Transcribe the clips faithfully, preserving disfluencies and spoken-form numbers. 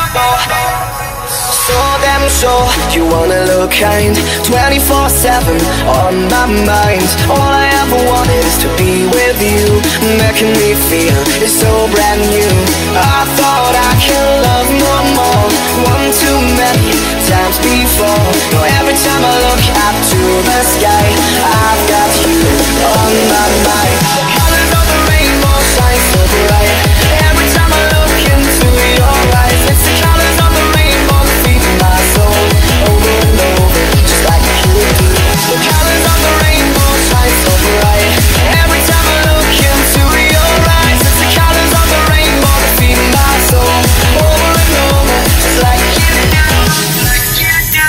So damn sure you wanna look kind, twenty-four seven on my mind. All I ever wanted is to be with you, making me feel it's so brand new. I thought I could love no more, one too many times before. No, every time I look up to the sky, I've got you on my mind. The colors of the rainbow shine so bright. Every time I look into your eyes, it's the colors of the rainbow that feed my soul over and over, just like you do. The colors of the rainbow shine so bright. Every time I look into your eyes, it's the colors of the rainbow that feed my soul over and over, just like you do, like you do.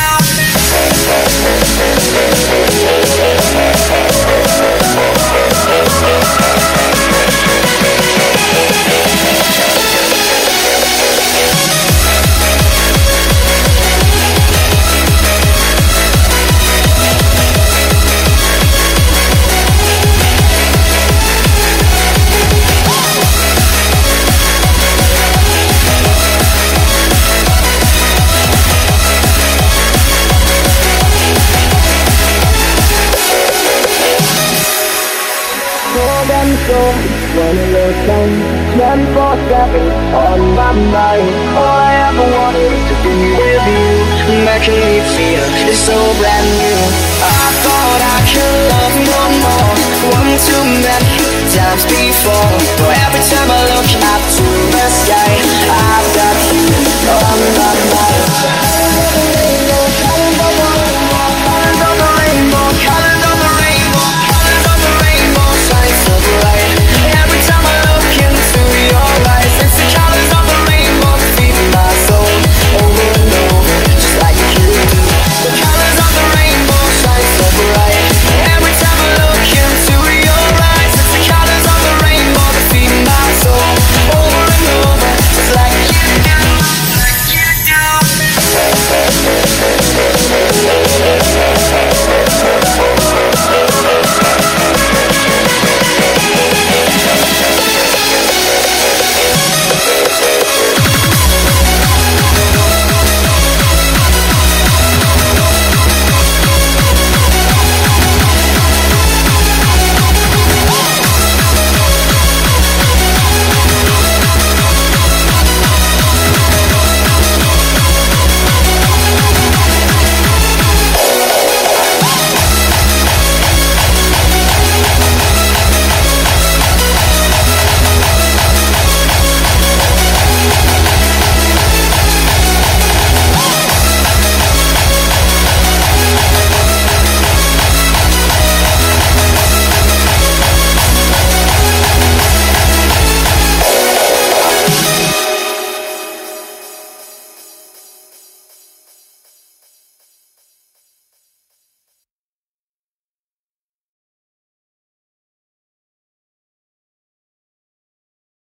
Wanna look down, twenty-four seven on my mind. All I ever wanted is to be with you, making me feel it's so brand new. I thought I could love no more, one too many times before. But every time I look up to the sky,